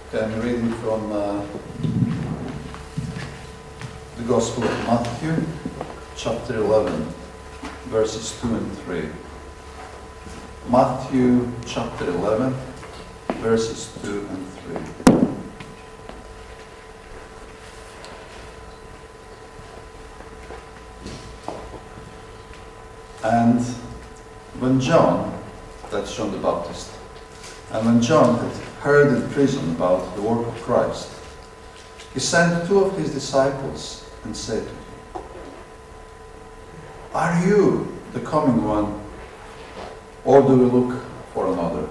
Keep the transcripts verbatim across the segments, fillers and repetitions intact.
Okay, I'm reading from uh, the Gospel of Matthew, chapter eleven, verses two and three. Matthew chapter eleven, verses two and three. And when John, that's John the Baptist, and when John had heard in prison about the work of Christ, he sent two of his disciples and said to him, "Are you the coming one, or do we look for another?"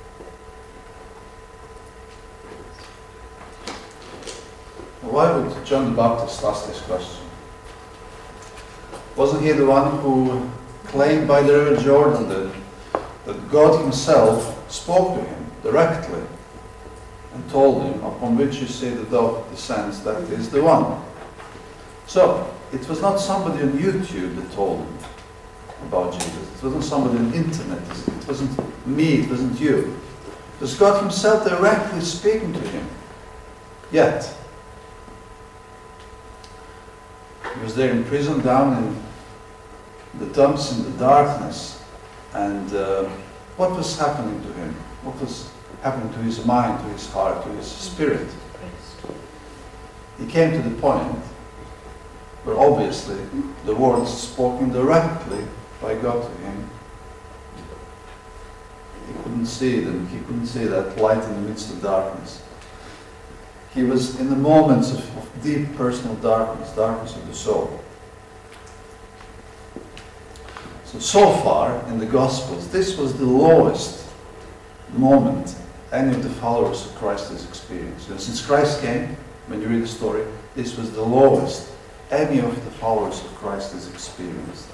Why would John the Baptist ask this question? Wasn't he the one who claimed by the river Jordan that, that God himself spoke to him directly and told him, "Upon which you see the dove descends, that is the one"? So, it was not somebody on YouTube that told him about Jesus. It wasn't somebody on the internet. It wasn't me. It wasn't you. It was God himself directly speaking to him. Yet, he was there in prison, down in the dumps, in the darkness. And uh, what was happening to him? What was happening to his mind, to his heart, to his spirit? He came to the point where obviously the words spoken directly by God to him, he couldn't see them. He couldn't see that light in the midst of darkness. He was in the moments of, of deep personal darkness, darkness of the soul. So, so far in the Gospels, this was the lowest moment any of the followers of Christ has experienced. You know, since Christ came, when you read the story, this was the lowest any of the followers of Christ has experienced.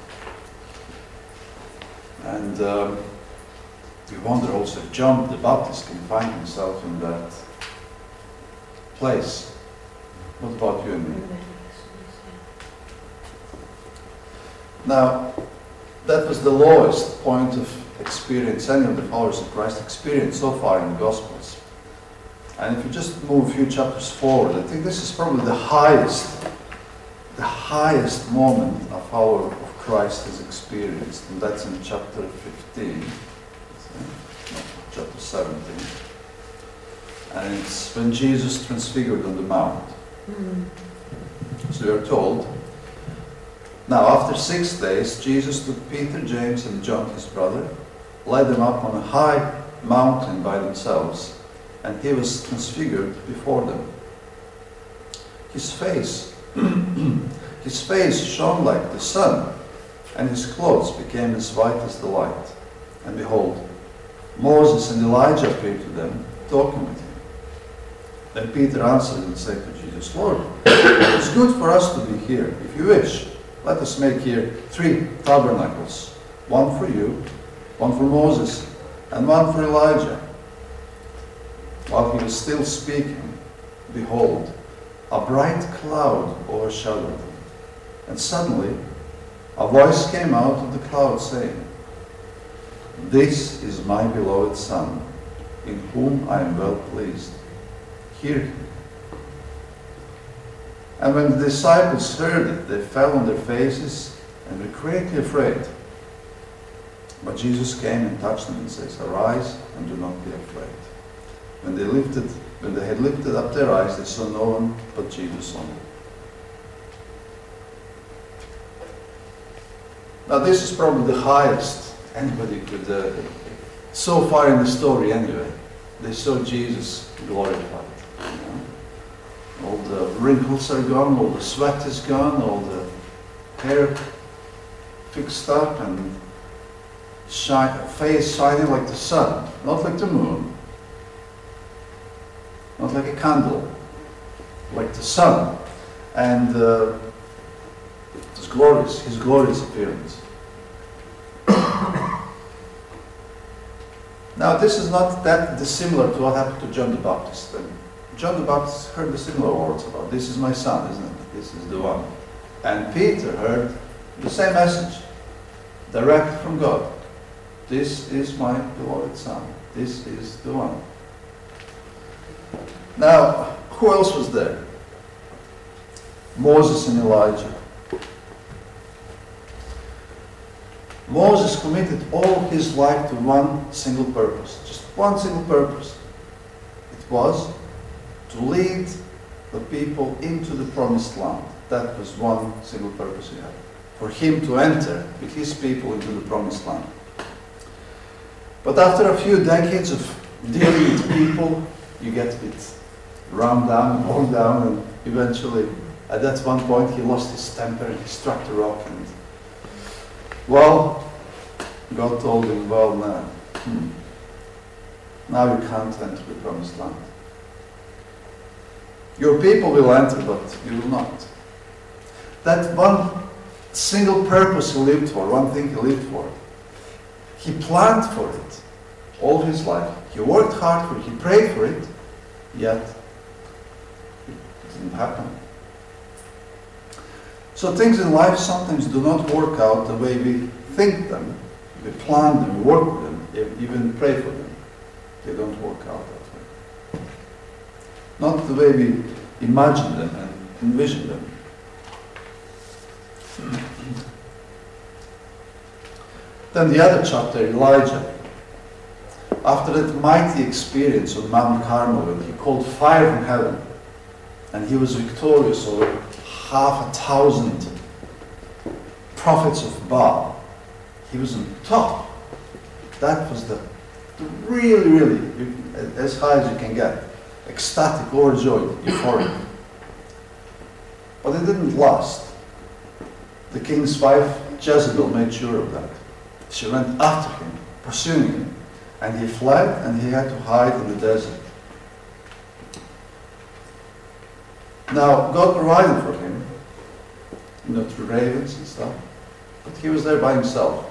And um, you wonder also if John the Baptist can find himself in that place. What about you and me? Now, that was the lowest point of experience any of the followers of Christ experienced so far in the Gospels. And if you just move a few chapters forward, I think this is probably the highest, the highest moment a follower of Christ has experienced, and that's in chapter fifteen, no, chapter seventeen. And it's when Jesus transfigured on the mount. Mm-hmm. So we are told, "Now after six days, Jesus took Peter, James, and John his brother, led them up on a high mountain by themselves, and he was transfigured before them. His face, his face shone like the sun, and his clothes became as white as the light. And behold, Moses and Elijah appeared to them, talking with him. Then Peter answered and said to Jesus, "Lord, it is good for us to be here. If you wish, let us make here three tabernacles, one for you, one for Moses, and one for Elijah." While he was still speaking, behold, a bright cloud overshadowed them. And suddenly, a voice came out of the cloud saying, "This is my beloved Son, in whom I am well pleased. Hear him." And when the disciples heard it, they fell on their faces and were greatly afraid. But Jesus came and touched them and says, "Arise and do not be afraid." When they lifted, when they had lifted up their eyes, they saw no one but Jesus only. Now this is probably the highest anybody could, uh, so far in the story anyway, they saw Jesus glorified. You know? All the wrinkles are gone, all the sweat is gone, all the hair fixed up, and shine, face shining like the sun, not like the moon, not like a candle, like the sun. And uh, it was glorious, his glorious appearance. Now this is not that dissimilar to what happened to John the Baptist. And John the Baptist heard the similar words about, "This is my son," isn't it? "This is the one." And Peter heard the same message, direct from God. "This is my beloved son. This is the one." Now, who else was there? Moses and Elijah. Moses committed all his life to one single purpose, just one single purpose. It was to lead the people into the promised land. That was one single purpose he had. For him to enter with his people into the promised land. But after a few decades of dealing with people, you get a bit run down and worn down, and eventually, at that one point, he lost his temper and he struck the rock. And well, God told him, well, now, hmm, now you can't enter the promised land. Your people will enter, but you will not. That one single purpose he lived for, one thing he lived for, he planned for it all his life. He worked hard for it, he prayed for it, yet it didn't happen. So things in life sometimes do not work out the way we think them, we plan them, we work with them, even pray for them. They don't work out that way. Not the way we imagine them and envision them. Then the other chapter, Elijah. After that mighty experience on Mount Carmel, when he called fire from heaven, and he was victorious over half a thousand prophets of Baal, he was on top. That was the, the really, really, as high as you can get. Ecstatic, overjoyed, euphoric. But it didn't last. The king's wife, Jezebel, made sure of that. She went after him, pursuing him, and he fled and he had to hide in the desert. Now, God provided for him, you know, through ravens and stuff, but he was there by himself.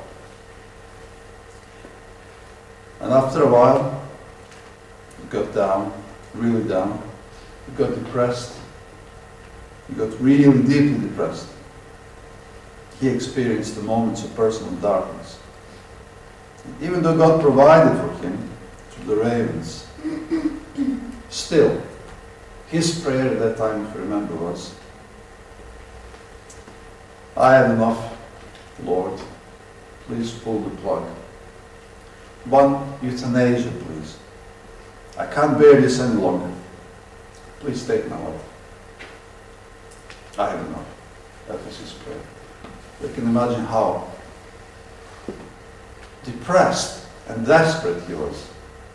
And after a while, he got down, really down. He got depressed. He got really deeply depressed. He experienced the moments of personal darkness. Even though God provided for him through the ravens, still, his prayer at that time, if you remember, was, I have enough, Lord. Please pull the plug. One euthanasia, please. I can't bear this any longer. Please take my life. I have enough. That was his prayer. You can imagine how depressed and desperate he was.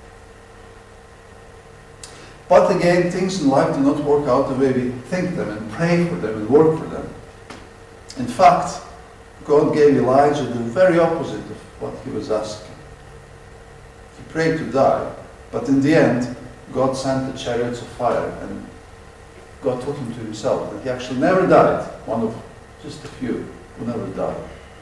But again, things in life do not work out the way we think them and pray for them and work for them. In fact, God gave Elijah the very opposite of what he was asking. He prayed to die, but in the end, God sent the chariots of fire and God took him to himself. And he actually never died, one of just a few who never died.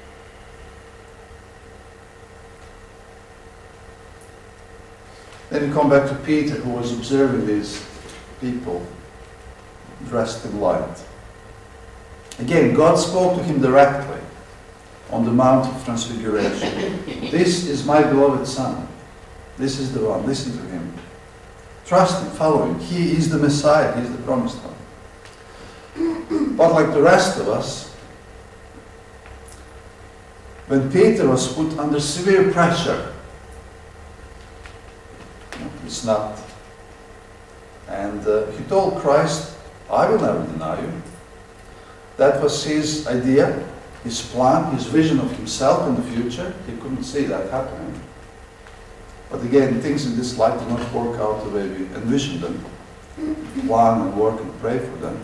Then we come back to Peter, who was observing these people dressed in light. Again, God spoke to him directly on the Mount of Transfiguration. This is my beloved Son. This is the one. Listen to him. Trust him, follow him. He is the Messiah. He is the promised one. But like the rest of us, when Peter was put under severe pressure, it's not. And uh, he told Christ, I will never deny you. That was his idea, his plan, his vision of himself in the future. He couldn't see that happening. But again, things in this life do not work out the way we envision them. Plan and work and pray for them.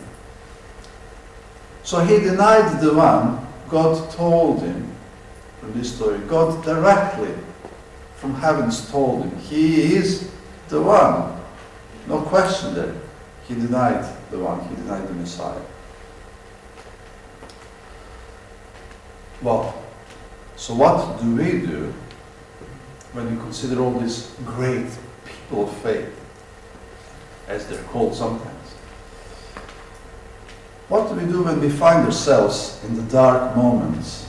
So he denied the one God told him from this story. God directly from heavens told him, he is the one. No question there. He denied the one. He denied the Messiah. Well, so what do we do when we consider all these great people of faith, as they're called sometimes? What do we do when we find ourselves in the dark moments,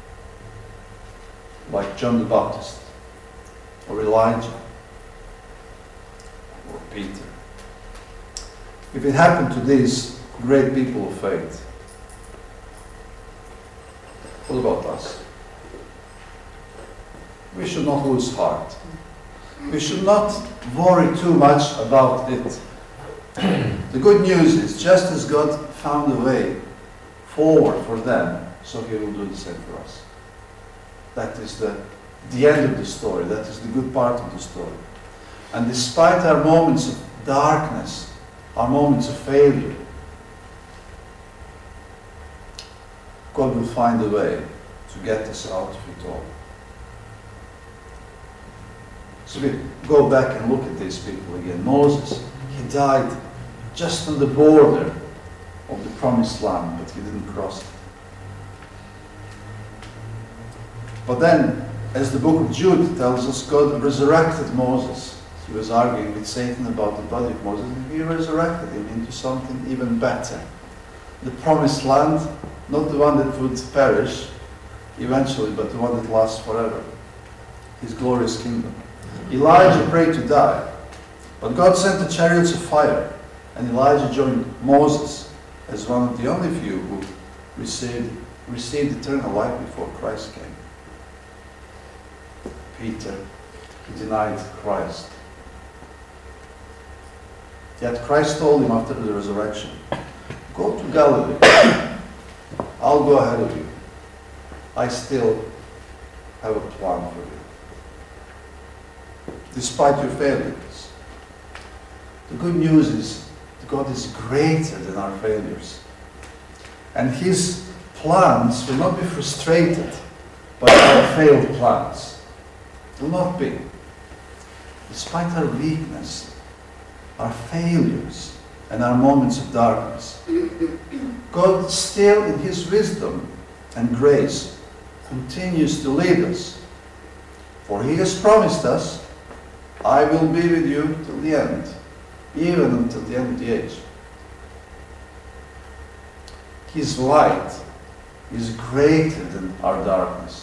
like John the Baptist, or Elijah, or Peter? if it happened to these great people of faith, what about us? We should not lose heart. We should not worry too much about it. The good news is, just as God found a way forward for them, so He will do the same for us. That is the, the end of the story. That is the good part of the story. And despite our moments of darkness, our moments of failure, God will find a way to get us out of it all. So we go back and look at these people again. Moses, he died just on the border of the promised land, but he didn't cross it. But then, as the book of Jude tells us, God resurrected Moses. He was arguing with Satan about the body of Moses, and He resurrected him into something even better. The promised land, not the one that would perish eventually, but the one that lasts forever. His glorious kingdom. Elijah prayed to die, but God sent the chariots of fire, and Elijah joined Moses as one of the only few who received, received eternal life before Christ came. Peter, he denied Christ. Yet Christ told him after the resurrection, "Go to Galilee. I'll go ahead of you. I still have a plan for you." Despite your failures. The good news is that God is greater than our failures. And His plans will not be frustrated by our failed plans. Will not be. Despite our weakness, our failures, and our moments of darkness, God still in His wisdom and grace continues to lead us. For He has promised us, "I will be with you till the end, even until the end of the age." His light is greater than our darkness.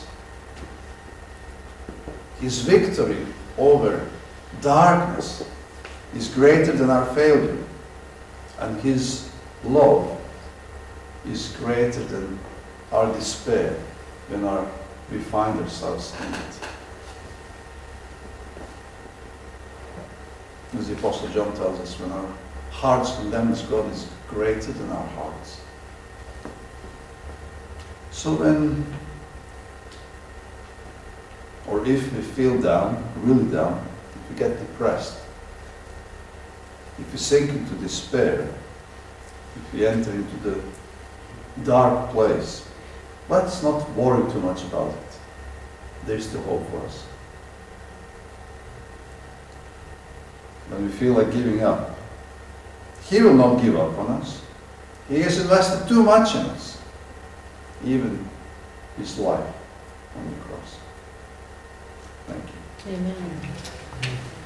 His victory over darkness is greater than our failure, and His love is greater than our despair when our, we find ourselves in it. As the Apostle John tells us, when our hearts condemn us, God is greater than our hearts. So when, or if we feel down, really down, if we get depressed, if we sink into despair, if we enter into the dark place, let's not worry too much about it. There is still hope for us. When we feel like giving up, He will not give up on us. He has invested too much in us, even His life on the cross. Thank you. Amen.